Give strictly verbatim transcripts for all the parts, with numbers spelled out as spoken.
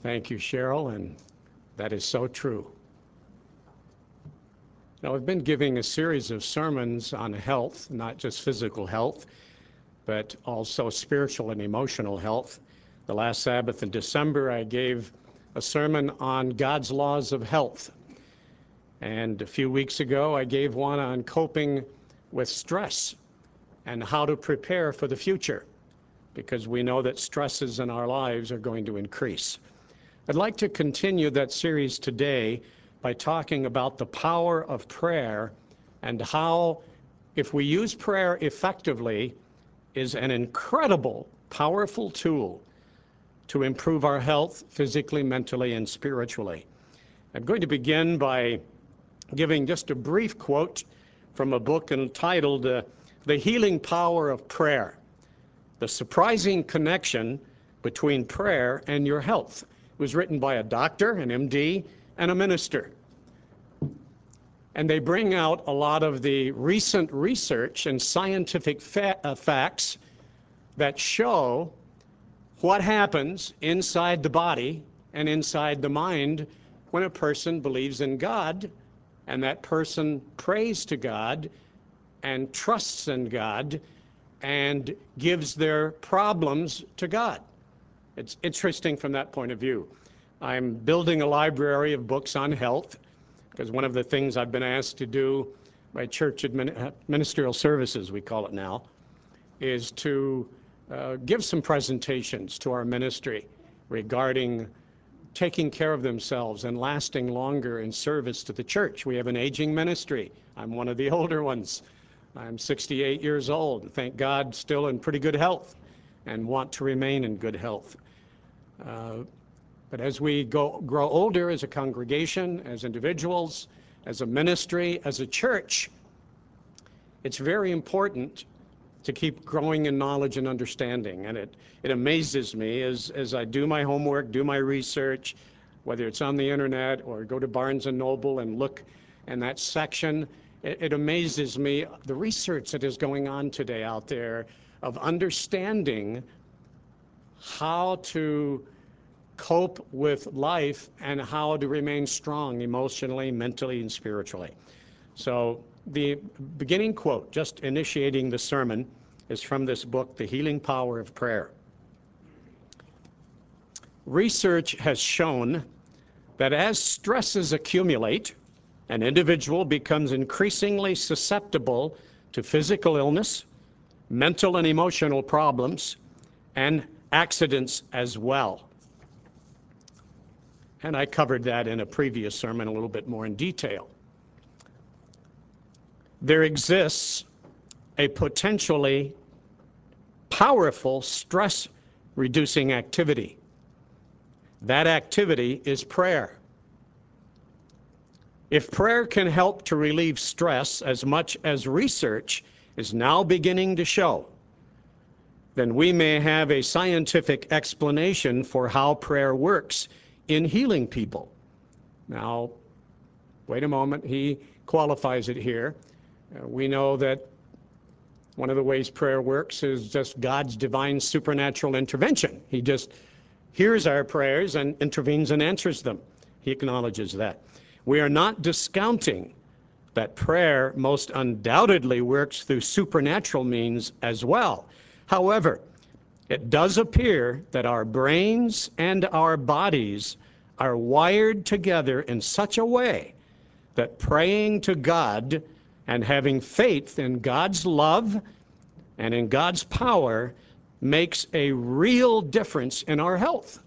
Thank you, Cheryl, and that is so true. Now, I've been giving a series of sermons on health, not just physical health, but also spiritual and emotional health. The last Sabbath in December, I gave a sermon on God's laws of health. And a few weeks ago, I gave one on coping with stress and how to prepare for the future, because we know that stresses in our lives are going to increase. I'd like to continue that series today by talking about the power of prayer and how, if we use prayer effectively, is an incredible, powerful tool to improve our health physically, mentally, and spiritually. I'm going to begin by giving just a brief quote from a book entitled uh, The Healing Power of Prayer, The Surprising Connection Between Prayer and Your Health. It was written by a doctor, an M D, and a minister. And they bring out a lot of the recent research and scientific fa- uh, facts that show what happens inside the body and inside the mind when a person believes in God, and that person prays to God and trusts in God and gives their problems to God. It's interesting from that point of view. I'm building a library of books on health, because one of the things I've been asked to do by church admin, ministerial services, we call it now, is to uh, give some presentations to our ministry regarding taking care of themselves and lasting longer in service to the church. We have an aging ministry. I'm one of the older ones. I'm sixty-eight years old. Thank God, still in pretty good health and want to remain in good health. Uh, but as we go, grow older as a congregation, as individuals, as a ministry, as a church, it's very important to keep growing in knowledge and understanding. And it, it amazes me as, as I do my homework, do my research, whether it's on the internet or go to Barnes and Noble and look in that section, it, it amazes me the research that is going on today out there of understanding how to cope with life and how to remain strong emotionally, mentally, and spiritually. So the beginning quote, just initiating the sermon, is from this book, The Healing Power of Prayer. Research has shown that as stresses accumulate, an individual becomes increasingly susceptible to physical illness, mental and emotional problems, and accidents as well. And I covered that in a previous sermon a little bit more in detail. There exists a potentially powerful stress-reducing activity. That activity is prayer. If prayer can help to relieve stress as much as research is now beginning to show, then we may have a scientific explanation for how prayer works in healing people. Now, wait a moment, he qualifies it here. Uh, we know that one of the ways prayer works is just God's divine supernatural intervention. He just hears our prayers and intervenes and answers them. He acknowledges that. We are not discounting that prayer most undoubtedly works through supernatural means as well. However, it does appear that our brains and our bodies are wired together in such a way that praying to God and having faith in God's love and in God's power makes a real difference in our health.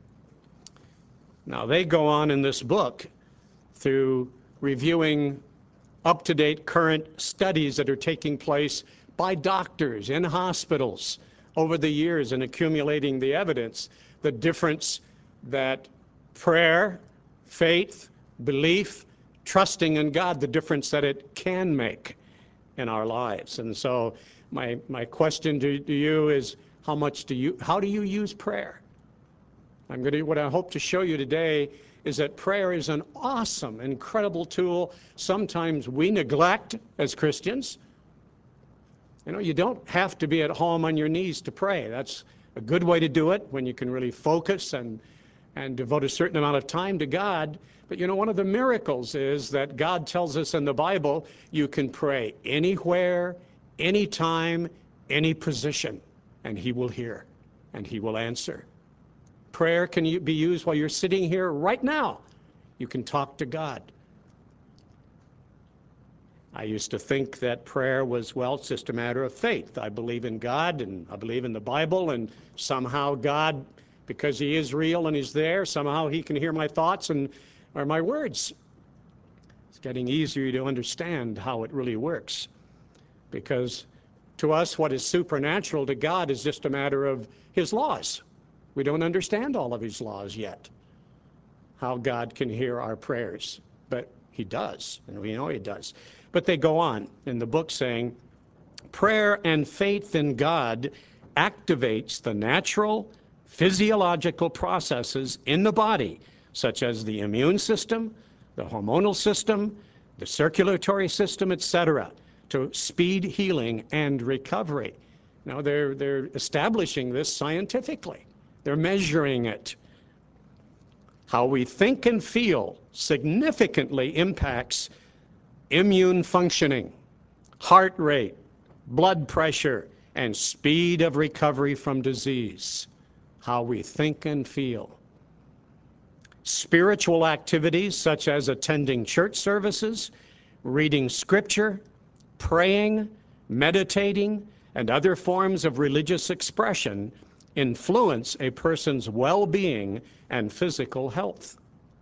Now, they go on in this book through reviewing up-to-date current studies that are taking place by doctors in hospitals over the years and accumulating the evidence, the difference that prayer, faith, belief, trusting in God, the difference that it can make in our lives. And so my my question to, to you is, how much do you, how do you use prayer? I'm going to, what I hope to show you today is that prayer is an awesome, incredible tool. Sometimes we neglect as Christians. You know, you don't have to be at home on your knees to pray. That's a good way to do it when you can really focus and and devote a certain amount of time to God. But you know, one of the miracles is that God tells us in the Bible, you can pray anywhere, anytime, any position, and he will hear and he will answer. Prayer can be used while you're sitting here right now. You can talk to God. I used to think that prayer was, well, it's just a matter of faith. I believe in God and I believe in the Bible, and somehow God, because he is real and he's there, somehow he can hear my thoughts and or my words. It's getting easier to understand how it really works, because to us what is supernatural to God is just a matter of his laws. We don't understand all of his laws yet, how God can hear our prayers, but he does, and we know he does. But they go on in the book saying, prayer and faith in God activates the natural physiological processes in the body, such as the immune system, the hormonal system, the circulatory system, et cetera, to speed healing and recovery. Now, they're, they're establishing this scientifically. They're measuring it. How we think and feel significantly impacts immune functioning, heart rate, blood pressure, and speed of recovery from disease. How we think and feel. Spiritual activities such as attending church services, reading scripture, praying, meditating, and other forms of religious expression influence a person's well-being and physical health.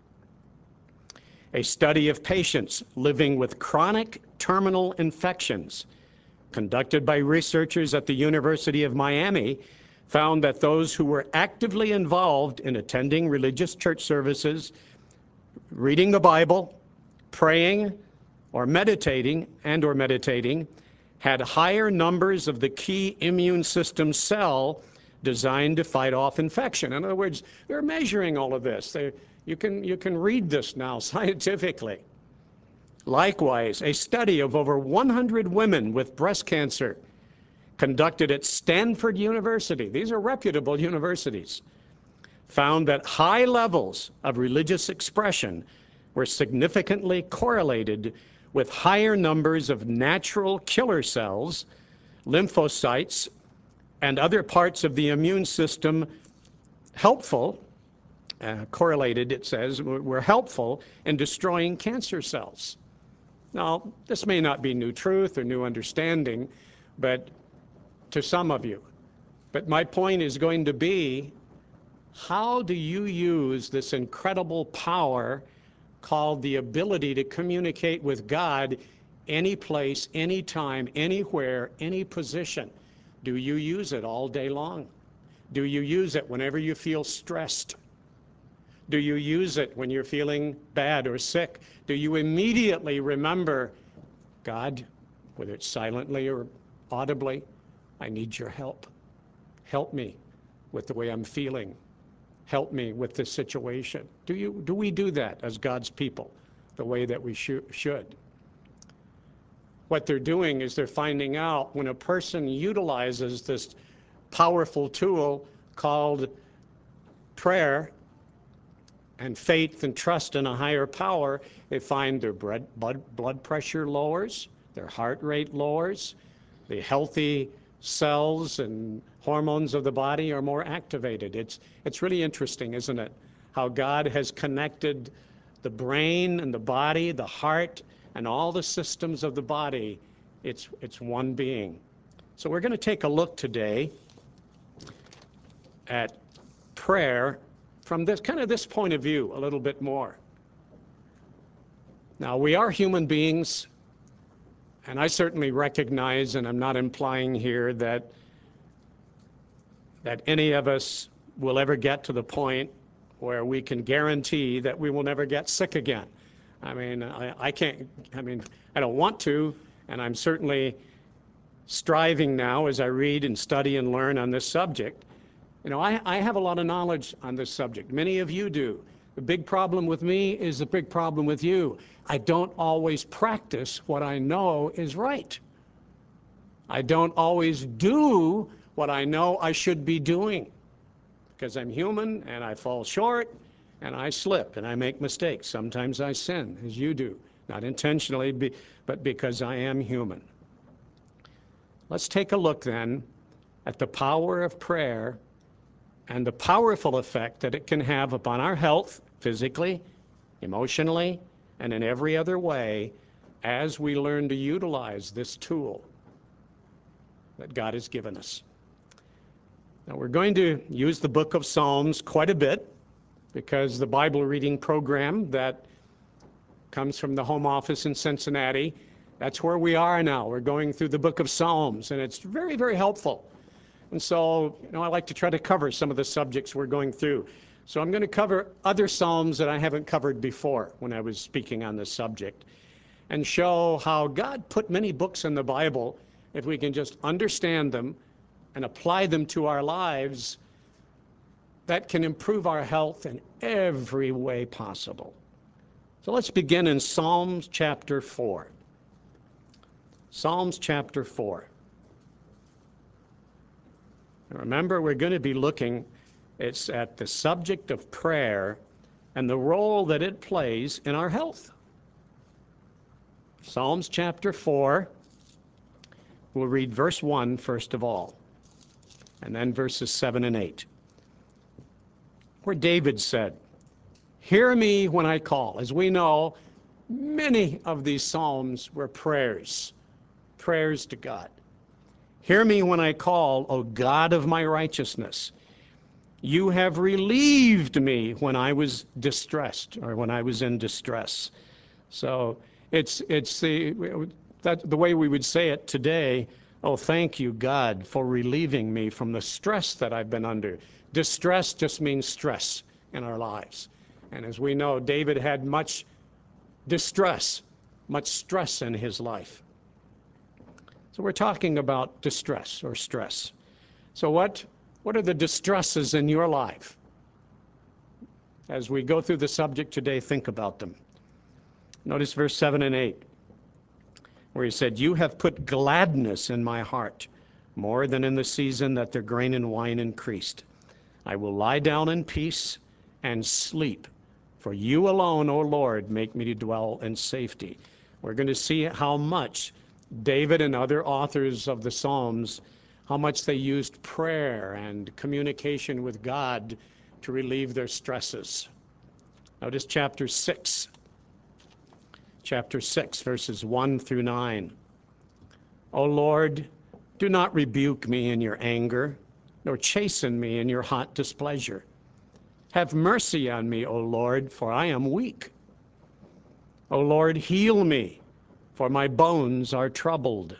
A study of patients living with chronic terminal infections conducted by researchers at the University of Miami found that those who were actively involved in attending religious church services, reading the Bible, praying, or meditating and or meditating had higher numbers of the key immune system cell designed to fight off infection. In other words, they're measuring all of this. They, you can, you can read this now scientifically. Likewise, a study of over one hundred women with breast cancer conducted at Stanford University, these are reputable universities, found that high levels of religious expression were significantly correlated with higher numbers of natural killer cells, lymphocytes, and other parts of the immune system helpful, uh, correlated, it says, were helpful in destroying cancer cells. Now, this may not be new truth or new understanding, but to some of you. But my point is going to be, how do you use this incredible power called the ability to communicate with God any place, any time, anywhere, any position? Do you use it all day long? Do you use it whenever you feel stressed? Do you use it when you're feeling bad or sick? Do you immediately remember, God, whether it's silently or audibly, I need your help. Help me with the way I'm feeling. Help me with this situation. Do you, do we do that as God's people the way that we sh- should? What they're doing is they're finding out when a person utilizes this powerful tool called prayer and faith and trust in a higher power, they find their blood, blood, blood pressure lowers, their heart rate lowers, the healthy cells and hormones of the body are more activated. It's, it's really interesting, isn't it? How God has connected the brain and the body, the heart, and all the systems of the body. It's, it's one being. So we're going to take a look today at prayer from this kind of this point of view a little bit more. Now, we are human beings, and I certainly recognize, and I'm not implying here that that any of us will ever get to the point where we can guarantee that we will never get sick again. I mean, I, I can't, I mean, I don't want to, and I'm certainly striving now as I read and study and learn on this subject. You know, I, I have a lot of knowledge on this subject. Many of you do. The big problem with me is the big problem with you. I don't always practice what I know is right. I don't always do what I know I should be doing, because I'm human and I fall short And I slip and I make mistakes. Sometimes I sin, as you do, not intentionally, but because I am human. Let's take a look then at the power of prayer and the powerful effect that it can have upon our health, physically, emotionally, and in every other way, as we learn to utilize this tool that God has given us. Now, we're going to use the book of Psalms quite a bit, because the Bible reading program that comes from the home office in Cincinnati, that's where we are now. We're going through the book of Psalms, and it's very, very helpful. And so, you know, I like to try to cover some of the subjects we're going through. So I'm going to cover other Psalms that I haven't covered before when I was speaking on this subject, and show how God put many books in the Bible. If we can just understand them and apply them to our lives, that can improve our health in every way possible. So let's begin in Psalms chapter four. Psalms chapter four. Now remember, we're going to be looking it's at the subject of prayer and the role that it plays in our health. Psalms chapter four, we'll read verse one first of all, and then verses seven and eight. Where David said, "Hear me when I call." As we know, many of these psalms were prayers, prayers to God. "Hear me when I call, O God of my righteousness. You have relieved me when I was distressed," or when I was in distress. So it's it's the that the way we would say it today. Oh, thank you, God, for relieving me from the stress that I've been under. Distress just means stress in our lives. And as we know, David had much distress, much stress in his life. So we're talking about distress or stress. So what, what are the distresses in your life? As we go through the subject today, think about them. Notice verse seven and eight, where he said, "You have put gladness in my heart, more than in the season that their grain and wine increased. I will lie down in peace and sleep, for you alone, O Lord, make me to dwell in safety." We're going to see how much David and other authors of the Psalms, how much they used prayer and communication with God to relieve their stresses. Notice chapter six. Chapter six, verses one through nine. "O Lord, do not rebuke me in your anger, nor chasten me in your hot displeasure. Have mercy on me, O Lord, for I am weak. O Lord, heal me, for my bones are troubled."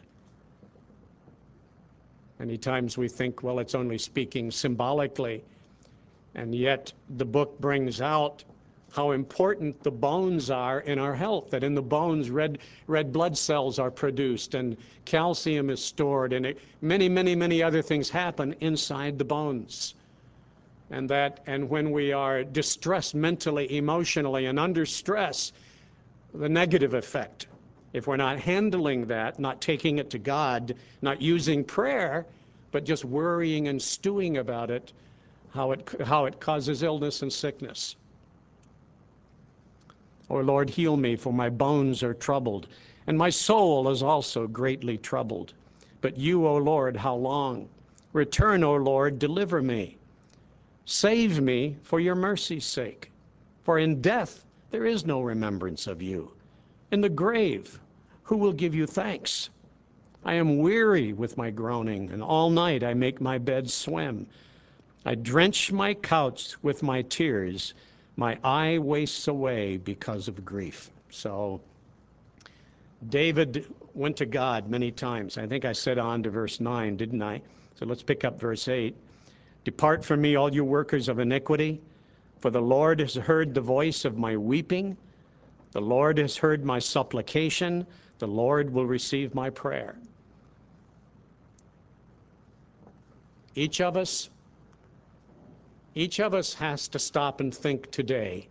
Many times we think, well, it's only speaking symbolically, and yet the book brings out how important the bones are in our health, that in the bones red red blood cells are produced and calcium is stored, and it, many, many, many other things happen inside the bones. And that, and when we are distressed mentally, emotionally, and under stress, the negative effect, if we're not handling that, not taking it to God, not using prayer, but just worrying and stewing about it, how it, how it causes illness and sickness. "O Lord, heal me, for my bones are troubled, and my soul is also greatly troubled. But you, O Lord, how long? Return, O Lord, deliver me. Save me for your mercy's sake. For in death there is no remembrance of you. In the grave, who will give you thanks? I am weary with my groaning, and all night I make my bed swim. I drench my couch with my tears. My eye wastes away because of grief." So David went to God many times. I think I said on to verse nine, didn't I? So let's pick up verse eight. "Depart from me, all you workers of iniquity, for the Lord has heard the voice of my weeping. The Lord has heard my supplication. The Lord will receive my prayer." Each of us Each of us has to stop and think today,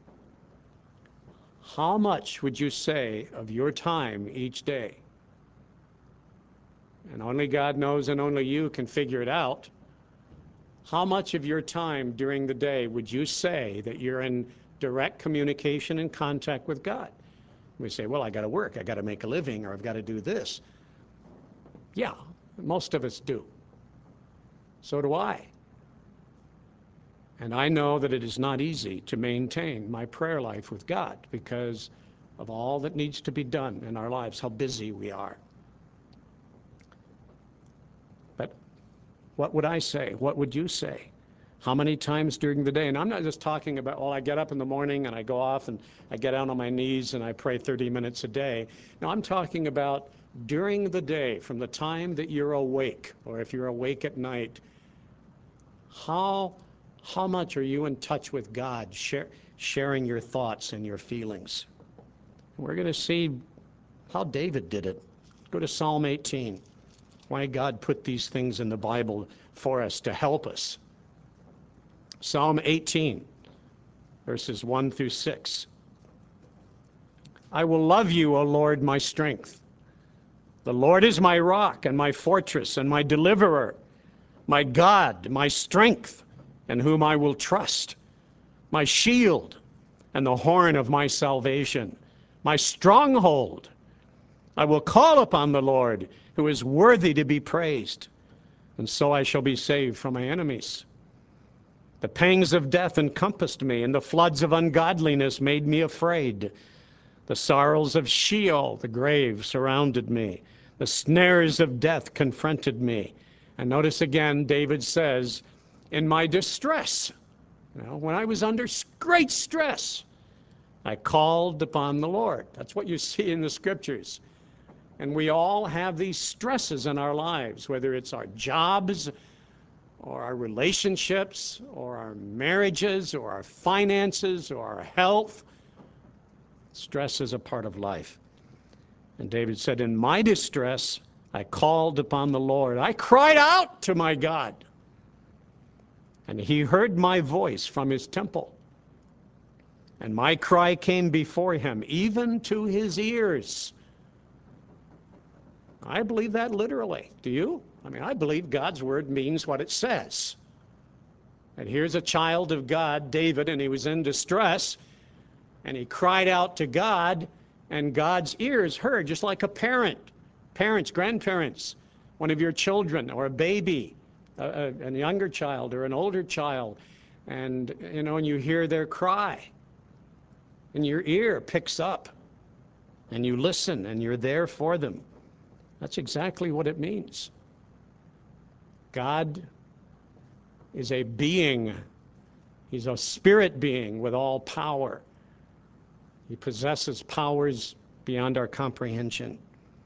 how much would you say of your time each day? And only God knows, and only you can figure it out. How much of your time during the day would you say that you're in direct communication and contact with God? We say, well, I got to work, I got to make a living, or I've got to do this. Yeah, most of us do. So do I. And I know that it is not easy to maintain my prayer life with God because of all that needs to be done in our lives, how busy we are. But what would I say? What would you say? How many times during the day? And I'm not just talking about, well, I get up in the morning and I go off and I get down on my knees and I pray thirty minutes a day. No, I'm talking about during the day, from the time that you're awake, or if you're awake at night, how, how much are you in touch with God, share, sharing your thoughts and your feelings? We're going to see how David did it. Go to Psalm eighteen. Why God put these things in the Bible for us to help us. Psalm eighteen, verses one through six. I will love you, O Lord, my strength. The Lord is my rock and my fortress and my deliverer, my God, my strength, in whom I will trust, my shield and the horn of my salvation, my stronghold. I will call upon the Lord, who is worthy to be praised, and so I shall be saved from my enemies. The pangs of death encompassed me, and the floods of ungodliness made me afraid. The sorrows of Sheol, the grave, surrounded me. The snares of death confronted me. And notice again, David says, in my distress, you know, when I was under great stress, I called upon the Lord. That's what you see in the scriptures. And we all have these stresses in our lives, whether it's our jobs, or our relationships, or our marriages, or our finances, or our health. Stress is a part of life. And David said, in my distress, I called upon the Lord. I cried out to my God. And he heard my voice from his temple. And my cry came before him, even to his ears. I believe that literally. Do you? I mean, I believe God's word means what it says. And here's a child of God, David, and he was in distress, and he cried out to God, and God's ears heard, just like a parent, parents, grandparents, one of your children, or a baby, a, a, a younger child or an older child, and, you know, and you hear their cry, and your ear picks up, and you listen, and you're there for them. That's exactly what it means. God is a being. He's a spirit being with all power. He possesses powers beyond our comprehension.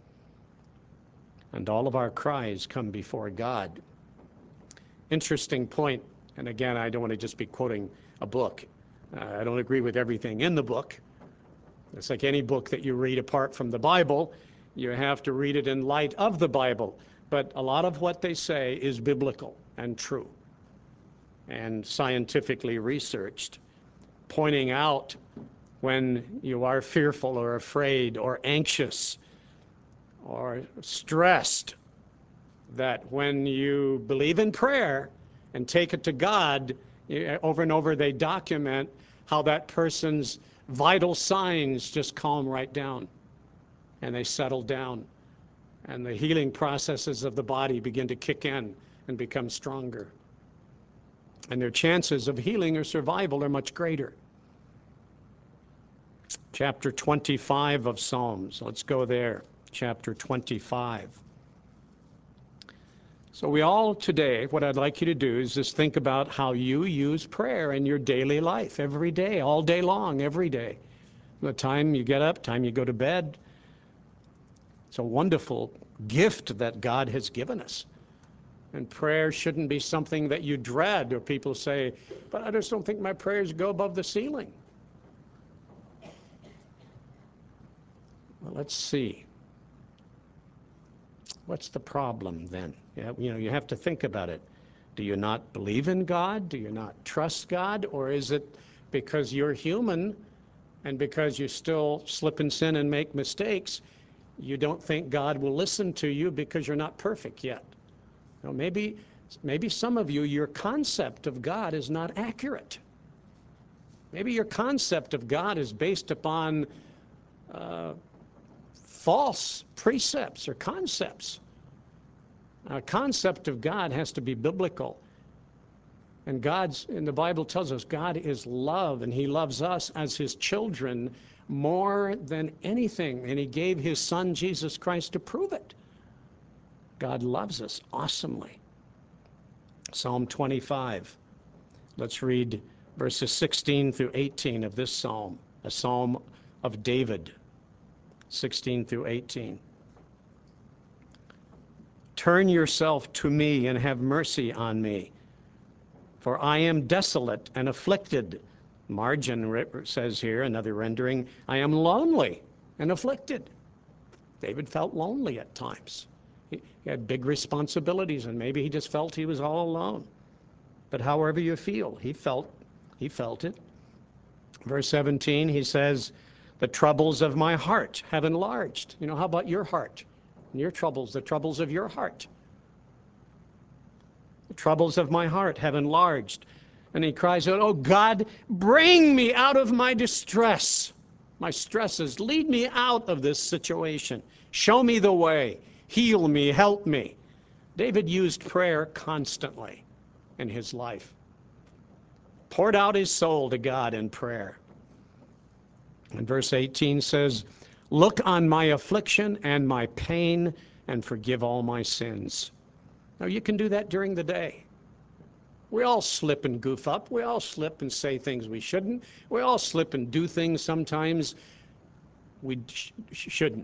And all of our cries come before God. Interesting point, and again, I don't want to just be quoting a book. Uh, I don't agree with everything in the book. It's like any book that you read apart from the Bible. You have to read it in light of the Bible. But a lot of what they say is biblical and true and scientifically researched, pointing out when you are fearful or afraid or anxious or stressed, that when you believe in prayer and take it to God, over and over they document how that person's vital signs just calm right down and they settle down, and the healing processes of the body begin to kick in and become stronger. And their chances of healing or survival are much greater. Chapter twenty-five of Psalms. Let's go there. Chapter twenty-five. So we all today, what I'd like you to do is just think about how you use prayer in your daily life, every day, all day long, every day. The time you get up, time you go to bed. It's a wonderful gift that God has given us. And prayer shouldn't be something that you dread, or people say, but I just don't think my prayers go above the ceiling. Well, let's see. What's the problem then? You know, you have to think about it. Do you not believe in God? Do you not trust God? Or is it because you're human and because you still slip and sin and make mistakes, you don't think God will listen to you because you're not perfect yet? You know, maybe, Maybe some of you, your concept of God is not accurate. Maybe your concept of God is based upon uh, false precepts or concepts. A concept of God has to be biblical. And God's, and the Bible tells us, God is love, and he loves us as his children more than anything. And he gave his son, Jesus Christ, to prove it. God loves us awesomely. Psalm twenty-five. Let's read verses sixteen through eighteen of this psalm, a psalm of David, sixteen through eighteen. Turn yourself to me and have mercy on me, for I am desolate and afflicted. Margin says here, another rendering, I am lonely and afflicted. David felt lonely at times. He had big responsibilities, and maybe he just felt he was all alone. But however you feel, he felt, he felt it. Verse seventeen, he says, the troubles of my heart have enlarged. You know, how about your heart? And your troubles, the troubles of your heart. The troubles of my heart have enlarged. And he cries out, oh God, bring me out of my distress. My stresses, lead me out of this situation. Show me the way. Heal me, help me. David used prayer constantly in his life. Poured out his soul to God in prayer. And verse eighteen says, look on my affliction and my pain and forgive all my sins. Now you can do that during the day. We all slip and goof up. We all slip and say things we shouldn't. We all slip and do things sometimes we sh- shouldn't.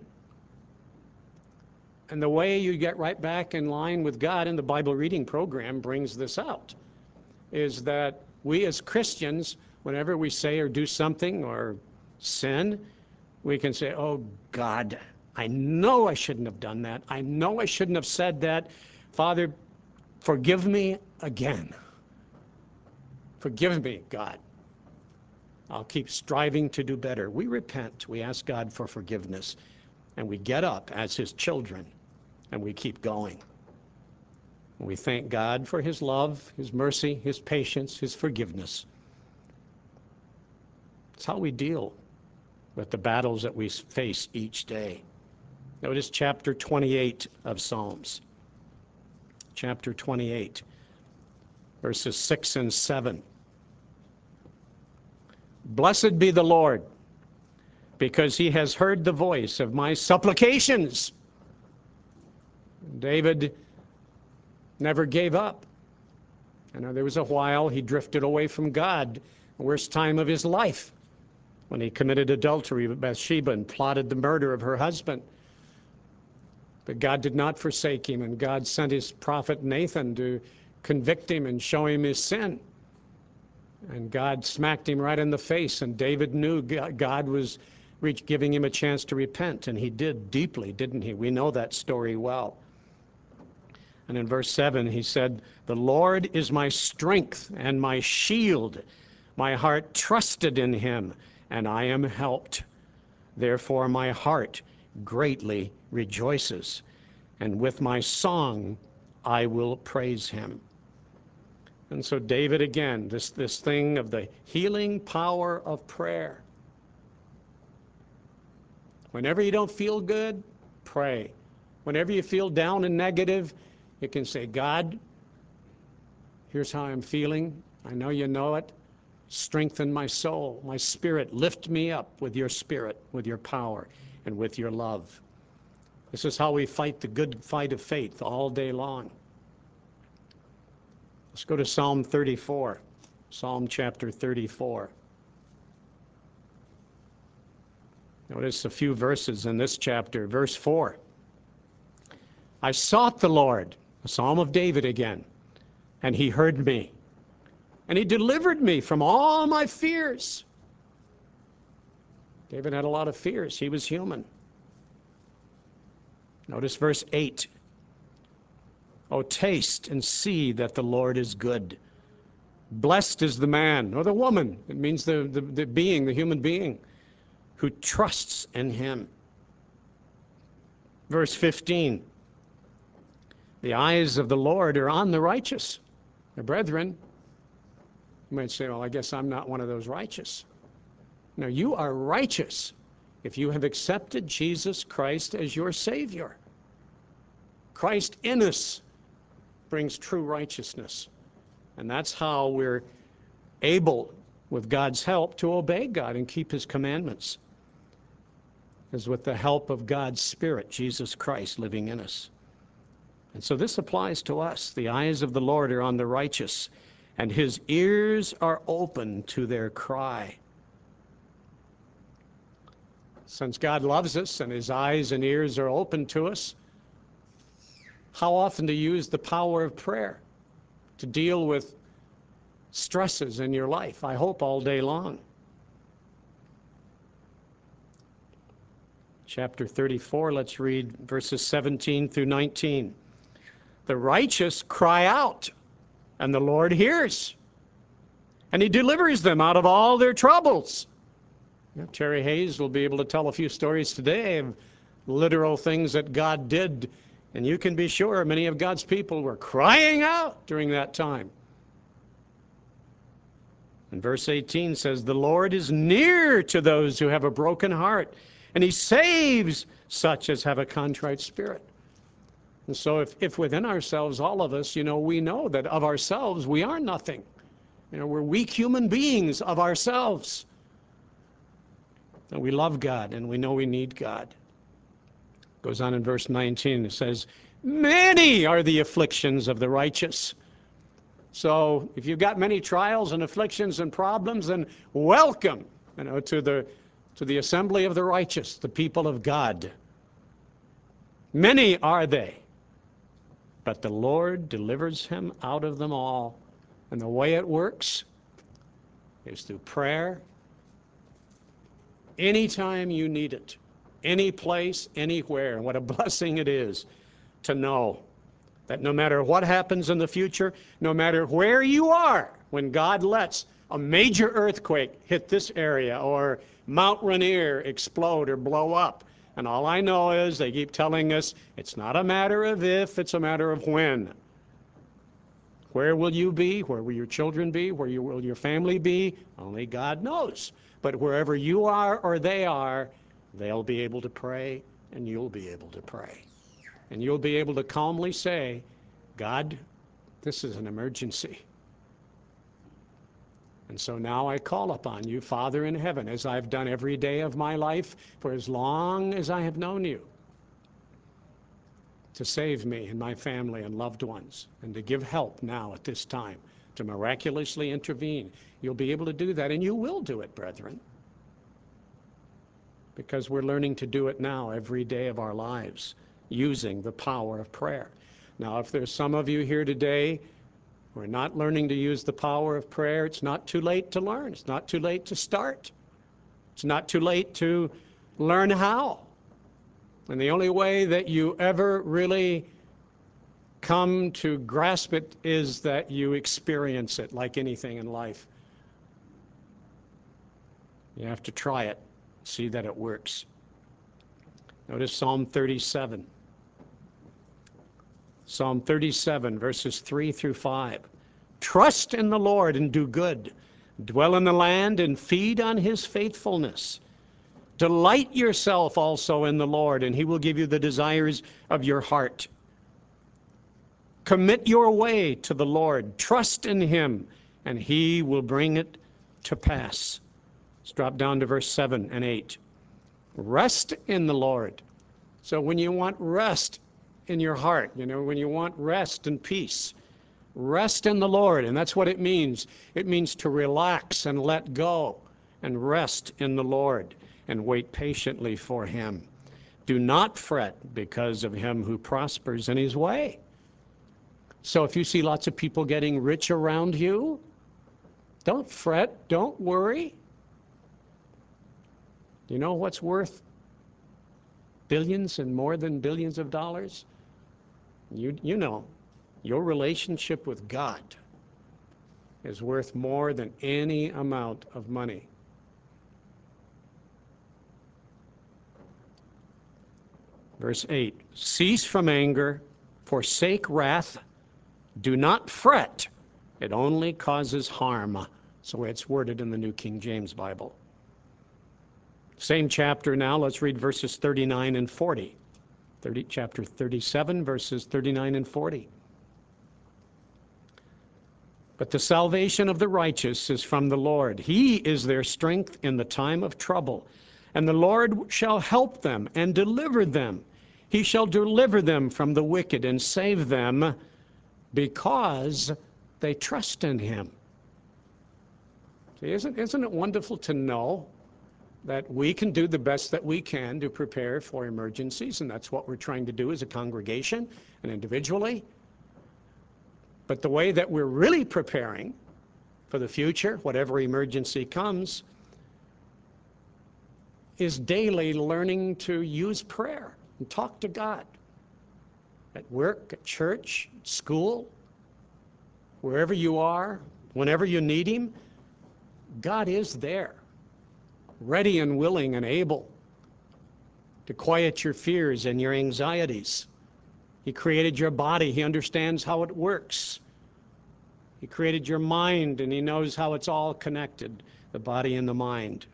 And the way you get right back in line with God, and the Bible reading program brings this out, is that we as Christians, whenever we say or do something or sin, we can say, oh God, I know I shouldn't have done that. I know I shouldn't have said that. Father, forgive me again. Forgive me, God. I'll keep striving to do better. We repent. We ask God for forgiveness. And we get up as his children, and we keep going. We thank God for his love, his mercy, his patience, his forgiveness. It's how we deal with the battles that we face each day. Notice chapter twenty-eight of Psalms. Chapter twenty-eight, verses six and seven. Blessed be the Lord, because he has heard the voice of my supplications. David never gave up. I know there was a while he drifted away from God, the worst time of his life, when he committed adultery with Bathsheba and plotted the murder of her husband. But God did not forsake him, and God sent his prophet Nathan to convict him and show him his sin. And God smacked him right in the face, and David knew God was giving him a chance to repent, and he did deeply, didn't he? We know that story well. And in verse seven, he said, the Lord is my strength and my shield. My heart trusted in him, and I am helped. Therefore my heart greatly rejoices, and with my song I will praise him. And so David, again, this, this thing of the healing power of prayer. Whenever you don't feel good, pray. Whenever you feel down and negative, you can say, God, here's how I'm feeling. I know you know it. Strengthen my soul, my spirit. Lift me up with your spirit, with your power, and with your love. This is how we fight the good fight of faith all day long. Let's go to Psalm thirty-four, Psalm chapter thirty-four. Notice a few verses in this chapter. Verse four. I sought the Lord, a psalm of David again, and he heard me, and he delivered me from all my fears. David had a lot of fears. He was human. Notice verse eight. Oh, taste and see that the Lord is good. Blessed is the man, or the woman, it means the, the, the being, the human being, who trusts in him. Verse fifteen. The eyes of the Lord are on the righteous. Now, brethren, you might say, well, I guess I'm not one of those righteous. No, you are righteous if you have accepted Jesus Christ as your Savior. Christ in us brings true righteousness. And that's how we're able, with God's help, to obey God and keep His commandments, is with the help of God's Spirit, Jesus Christ, living in us. And so this applies to us. The eyes of the Lord are on the righteous, and His ears are open to their cry. Since God loves us and His eyes and ears are open to us, how often to use the power of prayer to deal with stresses in your life? I hope all day long. Chapter thirty-four, let's read verses seventeen through nineteen. The righteous cry out, and the Lord hears, and He delivers them out of all their troubles. You know, Terry Hayes will be able to tell a few stories today of literal things that God did, and you can be sure many of God's people were crying out during that time. And verse eighteen says, the Lord is near to those who have a broken heart, and He saves such as have a contrite spirit. And so if, if within ourselves, all of us, you know, we know that of ourselves we are nothing. You know, we're weak human beings of ourselves. And we love God, and we know we need God. It goes on in verse nineteen, it says, many are the afflictions of the righteous. So if you've got many trials and afflictions and problems, then welcome, you know, to the to the assembly of the righteous, the people of God. Many are they, but the Lord delivers him out of them all. And the way it works is through prayer. Anytime you need it, any place, anywhere. And what a blessing it is to know that no matter what happens in the future, no matter where you are, when God lets a major earthquake hit this area or Mount Rainier explode or blow up, and all I know is they keep telling us it's not a matter of if, it's a matter of when. Where will you be? Where will your children be? Where you, will your family be? Only God knows. But wherever you are or they are, they'll be able to pray, and you'll be able to pray. And you'll be able to calmly say, God, this is an emergency. And so now I call upon you, Father in heaven, as I've done every day of my life for as long as I have known you, to save me and my family and loved ones, and to give help now at this time, to miraculously intervene. You'll be able to do that, and you will do it, brethren, because we're learning to do it now every day of our lives, using the power of prayer. Now, if there's some of you here today who are not learning to use the power of prayer, it's not too late to learn. It's not too late to start. It's not too late to learn how. And the only way that you ever really come to grasp it is that you experience it, like anything in life. You have to try it, see that it works. Notice Psalm thirty-seven. Psalm thirty-seven, verses three through five. Trust in the Lord and do good. Dwell in the land and feed on His faithfulness. Delight yourself also in the Lord, and He will give you the desires of your heart. Commit your way to the Lord. Trust in Him, and He will bring it to pass. Let's drop down to verse seven and eight. Rest in the Lord. So when you want rest in your heart, you know, when you want rest and peace, rest in the Lord. And that's what it means. It means to relax and let go and rest in the Lord and wait patiently for Him. Do not fret because of him who prospers in his way. So if you see lots of people getting rich around you, don't fret, don't worry. Do you know what's worth billions and more than billions of dollars? You, you know, your relationship with God is worth more than any amount of money. Verse eight, cease from anger Forsake wrath. Do not fret. It only causes harm. That's the way it's worded in the New King James Bible. Same chapter now. Let's read verses thirty-nine and forty. thirty, chapter thirty-seven, verses thirty-nine and forty. But the salvation of the righteous is from the Lord. He is their strength in the time of trouble. And the Lord shall help them and deliver them. He shall deliver them from the wicked and save them because they trust in him. See, isn't, isn't it wonderful to know that we can do the best that we can to prepare for emergencies, and that's what we're trying to do as a congregation and individually. But the way that we're really preparing for the future, whatever emergency comes, is daily learning to use prayer and talk to God. At work, at church, at school, wherever you are, whenever you need him, God is there, ready and willing and able to quiet your fears and your anxieties. He created your body. He understands how it works. He created your mind, and he knows how it's all connected, the body and the mind.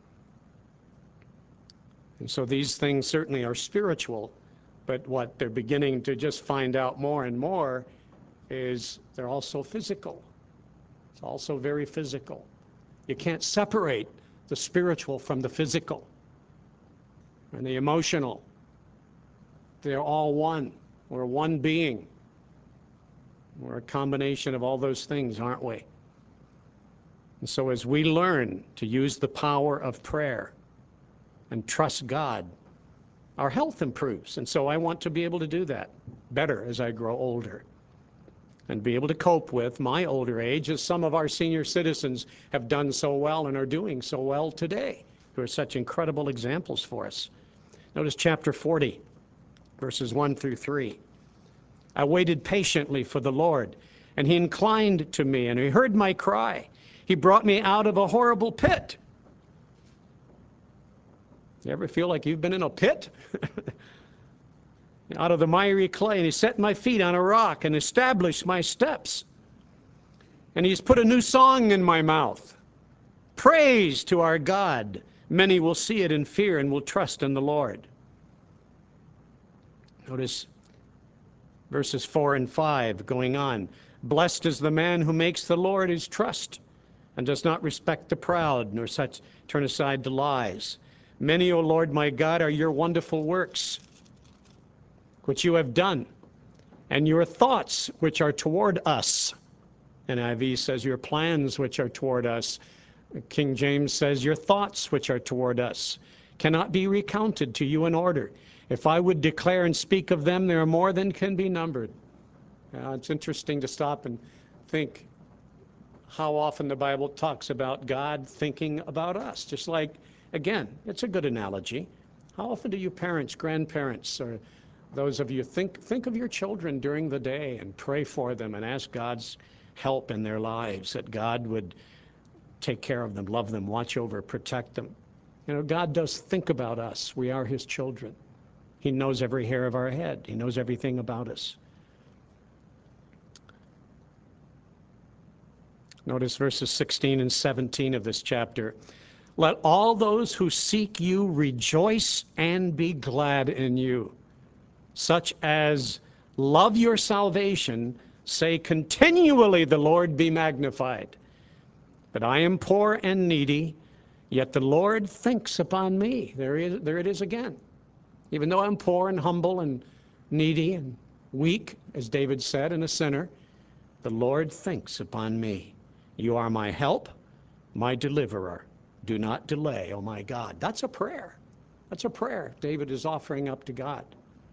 And so these things certainly are spiritual, but what they're beginning to just find out more and more is they're also physical. It's also very physical. You can't separate the spiritual from the physical and the emotional. They're all one. We're one being. We're a combination of all those things, aren't we? And so as we learn to use the power of prayer and trust God, our health improves. And so I want to be able to do that better as I grow older and be able to cope with my older age, as some of our senior citizens have done so well and are doing so well today, who are such incredible examples for us. Notice chapter forty, verses one through three. I waited patiently for the Lord, and he inclined to me, and he heard my cry. He brought me out of a horrible pit. You ever feel like you've been in a pit? Out of the miry clay, and he set my feet on a rock and established my steps. And he's put a new song in my mouth. Praise to our God. Many will see it and fear and will trust in the Lord. Notice verses four and five going on. Blessed is the man who makes the Lord his trust and does not respect the proud, nor such turn aside to lies. Many, O Lord my God, are your wonderful works, which you have done, and your thoughts which are toward us. N I V says your plans which are toward us. King James says your thoughts which are toward us cannot be recounted to you in order. If I would declare and speak of them, there are more than can be numbered. Uh, it's interesting to stop and think how often the Bible talks about God thinking about us. Just like, again, it's a good analogy. How often do you parents, grandparents, or those of you think, think of your children during the day and pray for them and ask God's help in their lives, that God would take care of them, love them, watch over, protect them. You know, God does think about us. We are his children. He knows every hair of our head. He knows everything about us. Notice verses sixteen and seventeen of this chapter. Let all those who seek you rejoice and be glad in you. Such as love your salvation, say continually, the Lord be magnified. But I am poor and needy, yet the Lord thinks upon me. There, is, there it is again. Even though I'm poor and humble and needy and weak, as David said, and a sinner, the Lord thinks upon me. You are my help, my deliverer. Do not delay, oh my God. That's a prayer. That's a prayer David is offering up to God.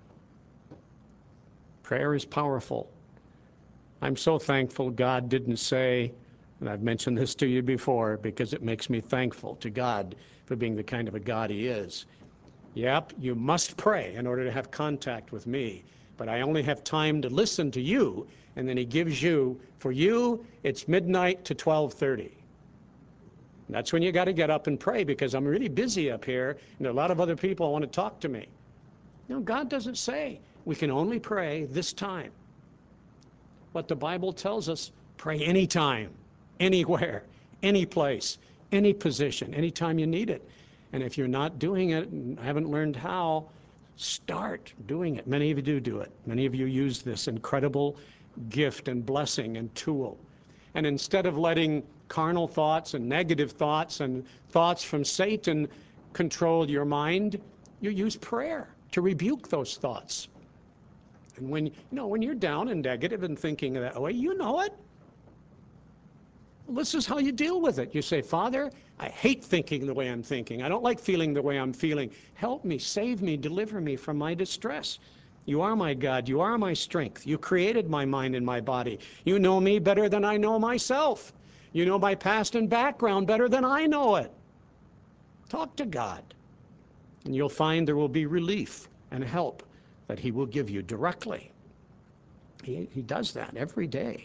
Prayer is powerful. I'm so thankful God didn't say, and I've mentioned this to you before because it makes me thankful to God for being the kind of a God he is. Yep, you must pray in order to have contact with me, but I only have time to listen to you, and then he gives you, for you, it's midnight to twelve thirty. That's when you got to get up and pray because I'm really busy up here, and there are a lot of other people who want to talk to me. No, God doesn't say We can only pray this time. But the Bible tells us, pray anytime, anywhere, any place, any position, anytime you need it. And if you're not doing it and haven't learned how, start doing it. Many of you do do it. Many of you use this incredible gift and blessing and tool. And instead of letting carnal thoughts and negative thoughts and thoughts from Satan control your mind, you use prayer to rebuke those thoughts. And when, you know, when you're down and negative and thinking that way, you know it. This is how you deal with it. You say, Father, I hate thinking the way I'm thinking. I don't like feeling the way I'm feeling. Help me, save me, deliver me from my distress. You are my God. You are my strength. You created my mind and my body. You know me better than I know myself. You know my past and background better than I know it. Talk to God, and you'll find there will be relief and help that he will give you directly. He, he does that every day.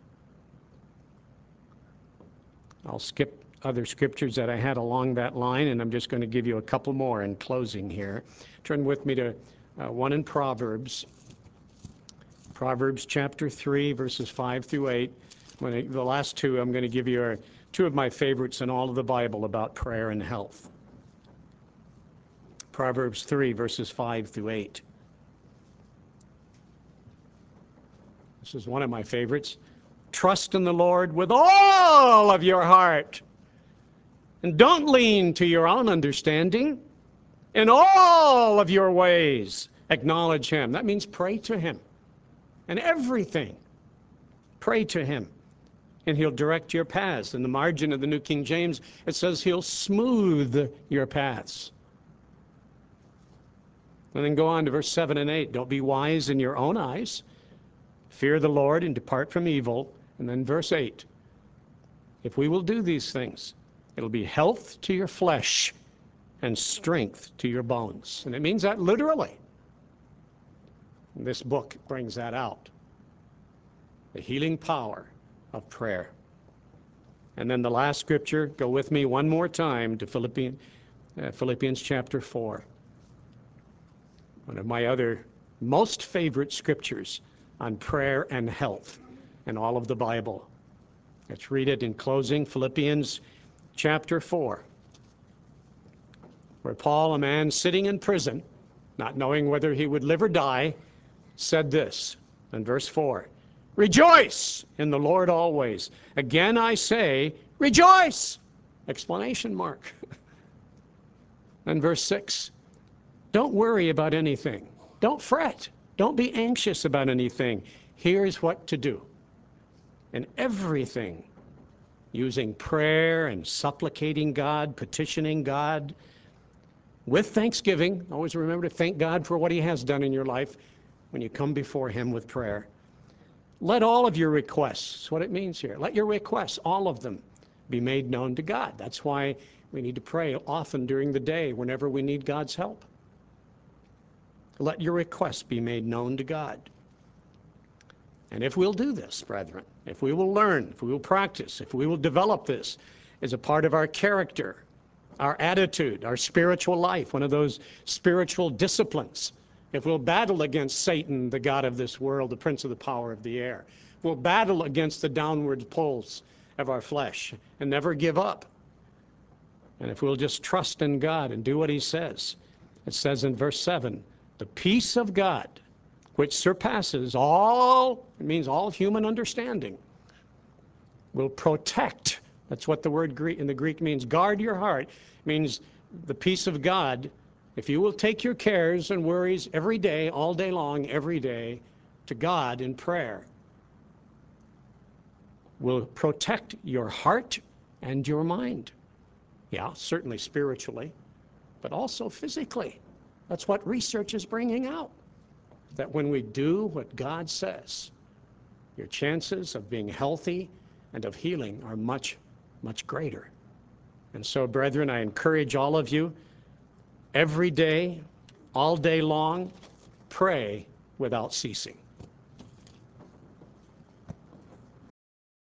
I'll skip other scriptures that I had along that line, and I'm just going to give you a couple more in closing here. Turn with me to uh, one in Proverbs. Proverbs chapter three, verses five through eight. When I, the last two I'm going to give you are two of my favorites in all of the Bible about prayer and health. Proverbs three, verses five through eight. This is one of my favorites. Trust in the Lord with all of your heart, and don't lean to your own understanding. In all of your ways, acknowledge him. That means pray to him. And everything, pray to him, and he'll direct your paths. In the margin of the New King James, it says he'll smooth your paths. And then go on to verse seven and eight. Don't be wise in your own eyes. Fear the Lord and depart from evil. And then verse eight. If we will do these things, it'll be health to your flesh and strength to your bones. And it means that literally. And this book brings that out. The healing power of prayer. And then the last scripture, go with me one more time to Philippians, uh, Philippians chapter four. One of my other most favorite scriptures on prayer and health in all of the Bible. Let's read it in closing, Philippians chapter four, where Paul, a man sitting in prison, not knowing whether he would live or die, said this in verse four, rejoice in the Lord always. Again I say, rejoice! Explanation mark. And verse six, don't worry about anything. Don't fret. Don't be anxious about anything. Here's what to do. In everything, using prayer and supplicating God, petitioning God, with thanksgiving. Always remember to thank God for what he has done in your life when you come before him with prayer. Let all of your requests, that's what it means here. Let your requests, all of them, be made known to God. That's why we need to pray often during the day whenever we need God's help. Let your requests be made known to God. And if we'll do this, brethren, if we will learn, if we will practice, if we will develop this as a part of our character, our attitude, our spiritual life, one of those spiritual disciplines, if we'll battle against Satan, the god of this world, the prince of the power of the air, we'll battle against the downward pulls of our flesh and never give up. And if we'll just trust in God and do what he says, it says in verse seven, the peace of God, which surpasses all, it means all human understanding, will protect. That's what the word in the Greek means. Guard your heart. It means the peace of God. If you will take your cares and worries every day, all day long, every day, to God in prayer, will protect your heart and your mind. Yeah, certainly spiritually, but also physically. That's what research is bringing out. That when we do what God says, your chances of being healthy and of healing are much, much greater. And so, brethren, I encourage all of you, every day, all day long, pray without ceasing.